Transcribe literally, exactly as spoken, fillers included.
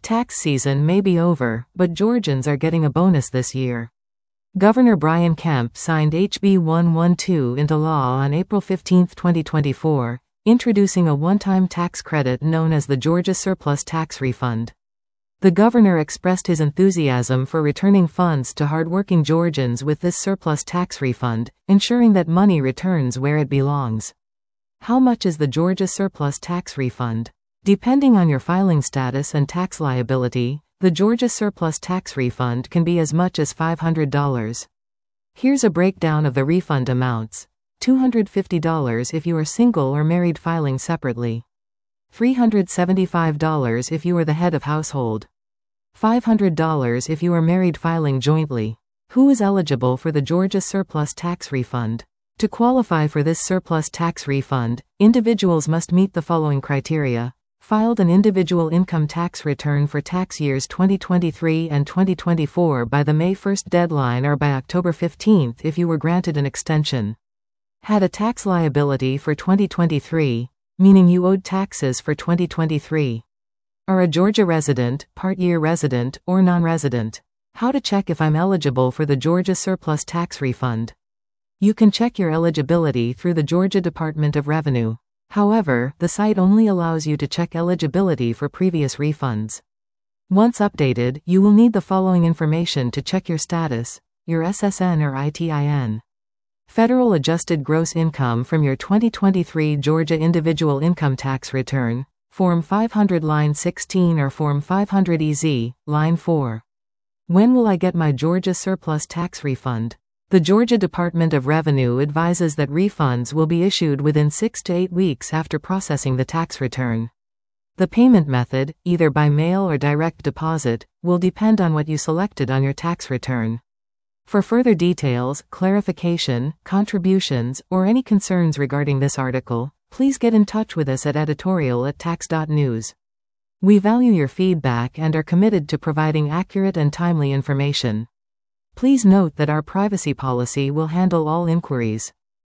Tax season may be over, but Georgians are getting a bonus this year. Governor Brian Kemp signed H B one twelve into law on April fifteenth, twenty twenty-four, introducing a one-time tax credit known as the Georgia Surplus Tax Refund. The governor expressed his enthusiasm for returning funds to hardworking Georgians with this surplus tax refund, ensuring that money returns where it belongs. How much is the Georgia Surplus Tax Refund? Depending on your filing status and tax liability, the Georgia Surplus Tax Refund can be as much as five hundred dollars. Here's a breakdown of the refund amounts. two hundred fifty dollars if you are single or married filing separately. three hundred seventy-five dollars if you are the head of household. five hundred dollars if you are married filing jointly. Who is eligible for the Georgia Surplus Tax Refund? To qualify for this surplus tax refund, individuals must meet the following criteria. Filed an individual income tax return for tax years twenty twenty-three and twenty twenty-four by the May first deadline or by October fifteenth if you were granted an extension. Had a tax liability for twenty twenty-three, meaning you owed taxes for twenty twenty-three. Are a Georgia resident, part-year resident, or non-resident. How to check if I'm eligible for the Georgia Surplus Tax Refund. You can check your eligibility through the Georgia Department of Revenue. However, the site only allows you to check eligibility for previous refunds. Once updated, you will need the following information to check your status: your S S N or I T I N. Federal Adjusted Gross Income from your twenty twenty-three Georgia Individual Income Tax Return, Form five hundred Line sixteen or Form five hundred E Z, Line four. When will I get my Georgia Surplus Tax Refund? The Georgia Department of Revenue advises that refunds will be issued within six to eight weeks after processing the tax return. The payment method, either by mail or direct deposit, will depend on what you selected on your tax return. For further details, clarification, contributions, or any concerns regarding this article, please get in touch with us at editorial at tax dot news. We value your feedback and are committed to providing accurate and timely information. Please note that our privacy policy will handle all inquiries.